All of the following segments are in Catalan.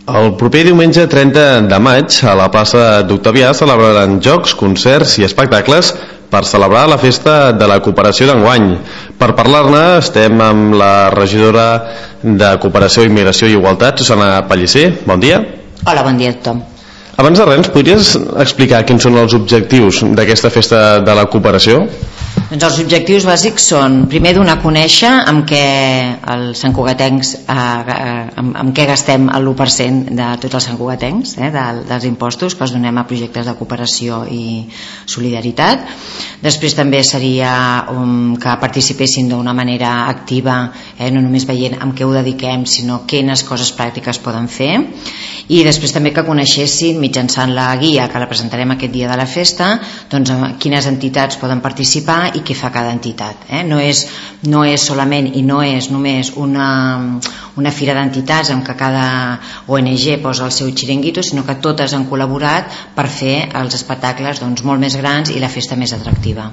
El proper diumenge 30 de maig a la plaça d'Octavià celebraran jocs, concerts i espectacles per celebrar la festa de la cooperació d'enguany. Per parlar-ne estem amb la regidora de Cooperació, Immigració i Igualtat, Susana Pellicer. Bon dia. Hola, bon dia a tothom. Abans de res, ens podries explicar quins són els objectius d'aquesta festa de la cooperació? Doncs els objectius bàsics són, primer, donar a conèixer amb què els santcugatencs amb què gastem el 1% de tots els santcugatencs, dels impostos que els donem a projectes de cooperació i solidaritat. Després també seria que participessin d'una manera activa, no només veient amb què ho dediquem, sinó quines coses pràctiques poden fer. I després també que coneixessin, mitjançant la guia que la presentarem aquest dia de la festa, doncs quines entitats poden participar i què fa cada entitat. No és solament i no és només una fira d'entitats en què cada ONG posa el seu xiringuito, sinó que totes han col·laborat per fer els espectacles molt més grans i la festa més atractiva.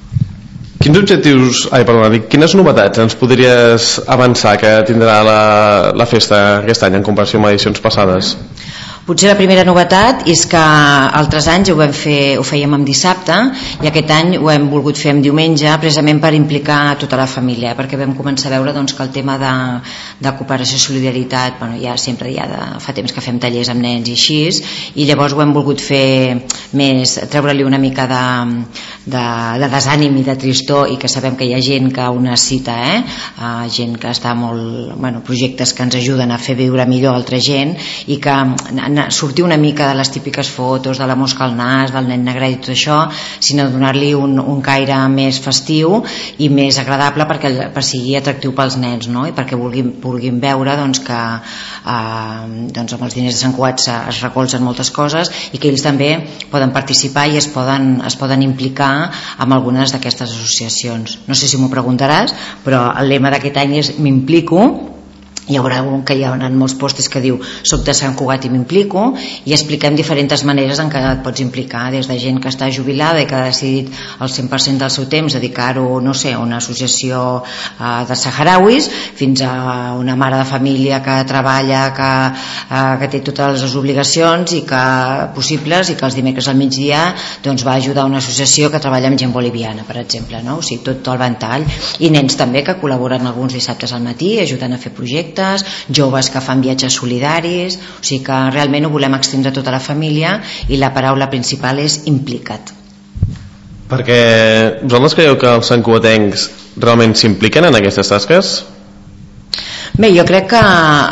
Quines novetats ens podries avançar que tindrà la festa aquest any en comparació amb edicions passades? Potser la primera novetat és que altres anys ho fèiem en dissabte i aquest any ho hem volgut fer en diumenge, precisament per implicar tota la família, perquè vam començar a veure que el tema de cooperació i solidaritat, fa temps que fem tallers amb nens i així, i llavors ho hem volgut fer més, treure-li una mica de desànim i de tristor, i que sabem que hi ha gent que ho necessita, gent que està projectes que ens ajuden a fer viure millor a altra gent, i que sortir una mica de les típiques fotos de la mosca al nas, del nen negre i tot això, sinó donar-li un caire més festiu i més agradable per sigui atractiu pels nens, i perquè vulguin veure que amb els diners de Sant Cugat es recolzen moltes coses i que ells també poden participar i es poden implicar amb algunes d'aquestes associacions. No sé si m'ho preguntaràs, però el lema d'aquest any és m'implico. Hi haurà hi ha molts pòsters que diu soc de Sant Cugat i m'implico, i expliquem diferents maneres en què et pots implicar, des de gent que està jubilada i que ha decidit el 100% del seu temps dedicar-ho, a una associació de saharauis, fins a una mare de família que treballa, que té totes les obligacions possibles, i que els dimecres al migdia va ajudar una associació que treballa amb gent boliviana, per exemple, o sigui, tot el ventall, i nens també que col·laboren alguns dissabtes al matí ajudant a fer projectes, joves que fan viatges solidaris, o sigui que realment ho volem extendre a tota la família, i la paraula principal és implica't. Perquè vosaltres creieu que els santcugatencs realment s'impliquen en aquestes tasques? Bé, jo crec que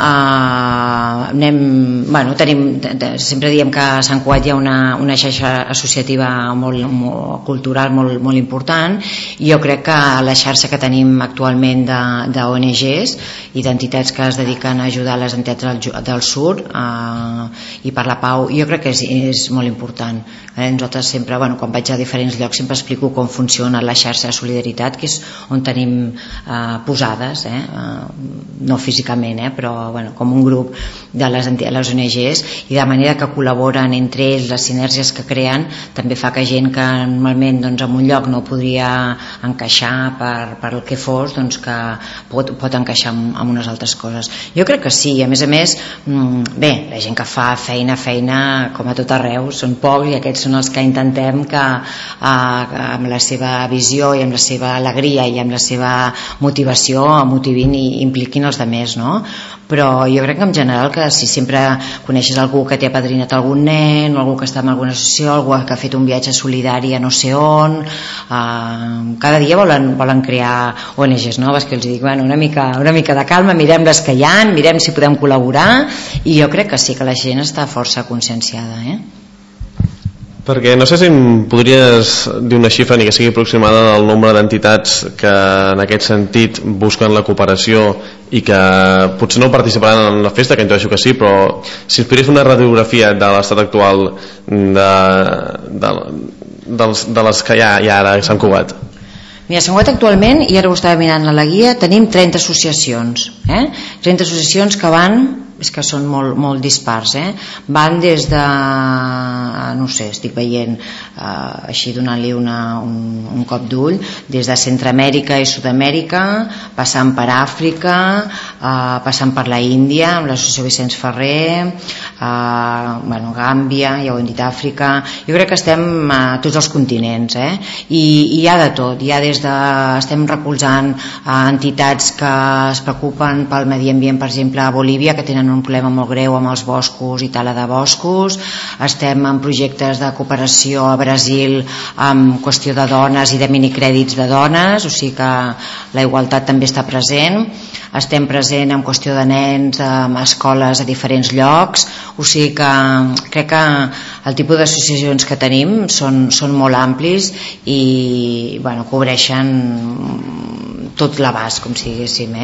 sempre diem que a Sant Cugat hi ha una xarxa associativa cultural molt important, i jo crec que la xarxa que tenim actualment d'ONGs i d'entitats que es dediquen a ajudar les entitats del sud i per la pau, jo crec que és molt important. Nosaltres sempre, quan vaig a diferents llocs, sempre explico com funciona la xarxa de solidaritat, que és on tenim posades, no físicament, però com un grup de les ONGs, i de manera que col·laboren entre ells, les sinergies que creen també fa que gent que normalment en un lloc no podria encaixar per el que fos, que pot encaixar amb unes altres coses. Jo crec que sí, a més, bé, la gent que fa feina com a tot arreu són pocs, i aquests són els que intentem que amb la seva visió i amb la seva alegria i amb la seva motivació motivin i impliquin els altres, però jo crec que en general, que si sempre coneixes algú que té apadrinat algun nen, o algú que està en alguna associació, algú que ha fet un viatge solidari a no sé on, cada dia volen crear ONGs noves, que els dic, una mica de calma, mirem les que hi ha, mirem si podem col·laborar, i jo crec que sí, que la gent està força conscienciada. Perquè no sé si em podries dir una xifra, ni que sigui aproximada, del nombre d'entitats que en aquest sentit busquen la cooperació i que potser no participaran en la festa, que intueixo que sí, però si ens podries fer una radiografia de l'estat actual de les que hi ha ara a Sant Cugat. Mira, a Sant Cugat actualment, i ara ho estava mirant a la guia, tenim 30 associacions, 30 associacions que van, és que són molt dispars, van des de, no sé, estic veient així donant-li un cop d'ull, des de Centroamèrica i Sud-amèrica, passant per Àfrica, passant per la Índia amb l'associació Vicenç Ferrer, Gàmbia, ja ho hem dit, Àfrica. Jo crec que estem a tots els continents, i hi ha de tot. Estem recolzant entitats que es preocupen pel medi ambient, per exemple a Bolívia, que tenen un problema molt greu amb els boscos i tala de boscos. Estem en projectes de cooperació a Brasil amb qüestió de dones i de minicrèdits de dones, o sigui que la igualtat també està present. Estem present en qüestió de nens amb escoles a diferents llocs, o sigui que crec que el tipus d'associacions que tenim són molt amplis i cobreixen tot l'abast, com si diguéssim.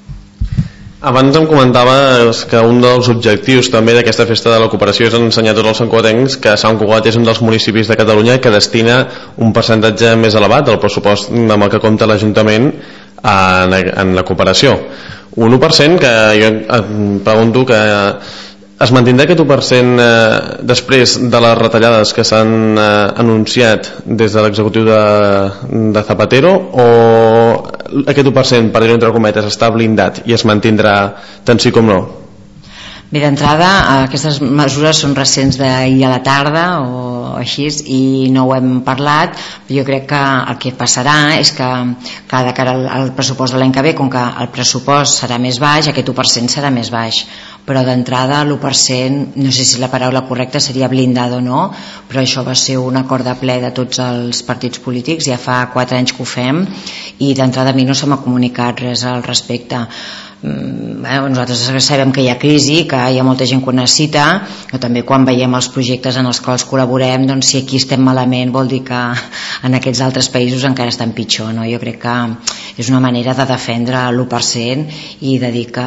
Abans em comentaves que un dels objectius també d'aquesta festa de la cooperació és ensenyar a tots els santcugatencs que Sant Cugat és un dels municipis de Catalunya que destina un percentatge més elevat del pressupost amb el que compta l'Ajuntament en la cooperació. Un 1% que jo em pregunto que es mantindrà aquest 1% després de les retallades que s'han anunciat des de l'executiu de Zapatero, o aquest 1%, per dir-ho entre cometes, està blindat i es mantindrà tant sí com no? Bé, d'entrada, aquestes mesures són recents d'ahir a la tarda o així, i no ho hem parlat. Jo crec que el que passarà és que de cara al pressupost de l'any que ve, com que el pressupost serà més baix, aquest 1% serà més baix, però d'entrada l'1%, no sé si la paraula correcta seria blindada o no, però això va ser un acord de ple de tots els partits polítics, ja fa 4 anys que ho fem, i d'entrada a mi no se m'ha comunicat res al respecte. Nosaltres sabem que hi ha crisi, que hi ha molta gent que ho necessita, però també quan veiem els projectes en els quals col·laborem, doncs si aquí estem malament vol dir que en aquests altres països encara estan pitjor, no? Jo crec que és una manera de defendre l'1% i de dir que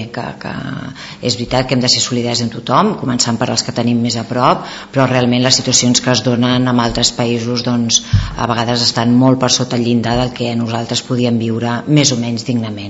és veritat que hem de ser solidaris amb tothom, començant per els que tenim més a prop, però realment les situacions que es donen en altres països doncs a vegades estan molt per sota el llindar del que nosaltres podíem viure més o menys dignament.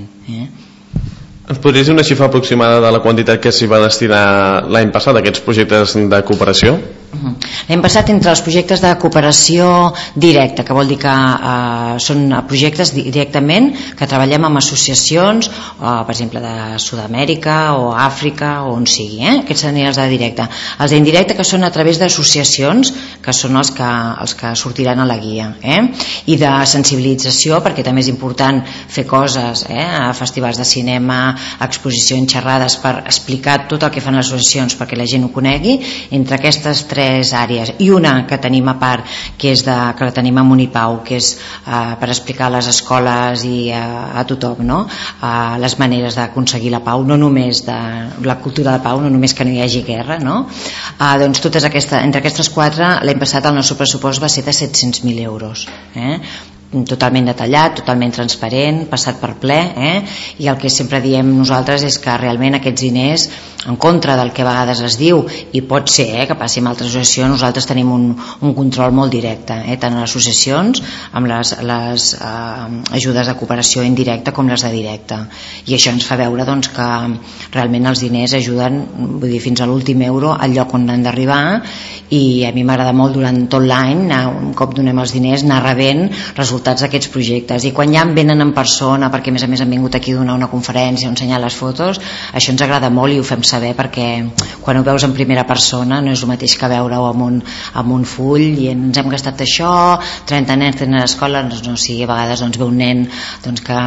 Ens podries dir una xifra aproximada de la quantitat que s'hi va destinar l'any passat a aquests projectes de cooperació? L'any passat, entre els projectes de cooperació directa, que vol dir que són projectes directament que treballem amb associacions, per exemple de Sud-amèrica o Àfrica o on sigui, aquests serien els de directe. Els d'indirecte, que són a través d'associacions, que són els que sortiran a la guia, i de sensibilització, perquè també és important fer coses a festivals de cinema, exposicions, xerrades, per explicar tot el que fan les associacions perquè la gent ho conegui. Entre aquestes 3 àrees, i una que tenim a part, que la tenim a Unipau, que és per explicar a les escoles i a tothom, no? Les maneres d'aconseguir la pau, no només de la cultura de pau, no només que no hi hagi guerra, no? Doncs entre aquestes 4, l'any passat el nostre pressupost va ser de 700.000 euros, totalment detallat, totalment transparent, passat per ple, i el que sempre diem nosaltres és que realment aquests diners, en contra del que a vegades es diu, i pot ser que passi amb altres associacions, nosaltres tenim un control molt directe, tant en les associacions amb les ajudes de cooperació indirecta com les de directa, i això ens fa veure doncs, que realment els diners ajuden, vull dir, fins a l'últim euro al lloc on han d'arribar. I a mi m'agrada molt durant tot l'any, un cop donem els diners, anar rebent resultats d'aquests projectes, i quan ja venen en persona, perquè a més han vingut aquí a donar una conferència o ensenyar les fotos, això ens agrada molt i ho fem saber, perquè quan ho veus en primera persona no és el mateix que veure-ho amb un full i ens hem gastat això, 30 nens tenen a l'escola, no sé, a vegades ve un nen que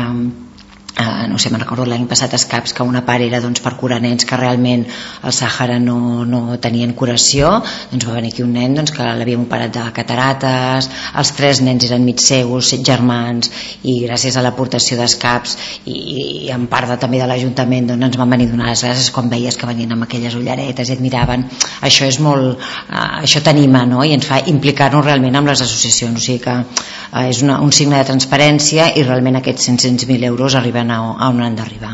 no sé, me'n recordo l'any passat a Escaps que una part era per curar nens que realment al Sàhara no tenien curació, doncs va venir aquí un nen que l'havíem operat de catarates, els 3 nens eren mig cegos, 7 germans, i gràcies a l'aportació d'Escaps i en part també de l'Ajuntament ens van venir a donar les gràcies quan veies que venien amb aquelles ulleretes i et miraven. Això és molt, això t'anima, no? I ens fa implicar-nos realment amb les associacions, o sigui que és un signe de transparència, i realment aquests 500.000 euros arriben a on han d'arribar.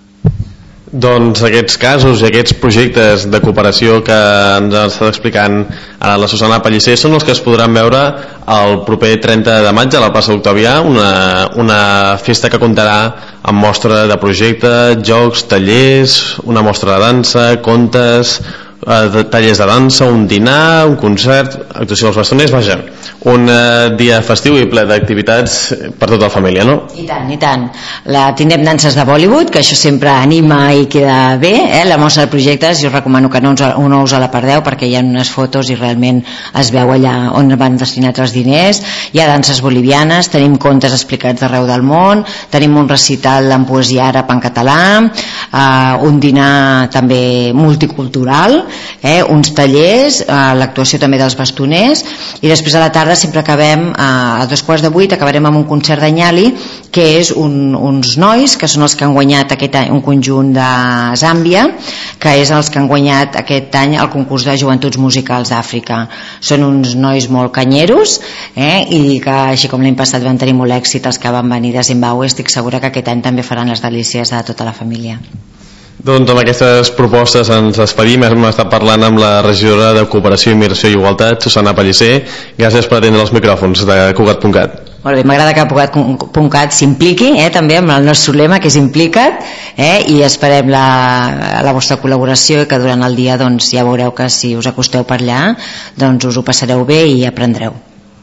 Doncs aquests casos i aquests projectes de cooperació que ens ha estat explicant ara la Susana Pellicer són els que es podran veure el proper 30 de maig a la plaça d'Octavià, una festa que comptarà amb mostra de projectes, jocs, tallers, una mostra de dansa, contes, tallers de dansa, un dinar, un concert, actuació dels bastoners, vaja, un dia festiu i ple d'activitats per tota la família, no? I tant. Tindrem danses de Bollywood, que això sempre anima i queda bé, la mostra de projectes, jo us recomano que no us la perdeu, perquè hi ha unes fotos i realment es veu allà on van destinats els diners. Hi ha danses bolivianes, tenim contes explicats d'arreu del món, tenim un recital en poesia àrab en català, un dinar també multicultural, uns tallers, l'actuació també dels bastoners, i després a la tarda sempre acabem a 7:15 acabarem amb un concert d'Anyali, que és uns nois que són els que han guanyat aquest any un conjunt de Zàmbia, que és els que han guanyat aquest any el concurs de joventuts musicals d'Àfrica. Són uns nois molt canyeros, i que així com l'any passat van tenir molt èxit els que van venir de Zimbàbue, estic segura que aquest any també faran les delícies de tota la família. Doncs amb aquestes propostes ens despedim. Hem estat parlant amb la regidora de Cooperació, Immigració i Igualtat, Susana Pellicer. Gràcies per atendre els micròfons de Cugat.cat. Molt bé, m'agrada que Cugat s'impliqui també amb el nostre lema, que és Implica't, i esperem la vostra col·laboració, que durant el dia doncs, ja veureu que si us acosteu per allà doncs us ho passareu bé i aprendreu.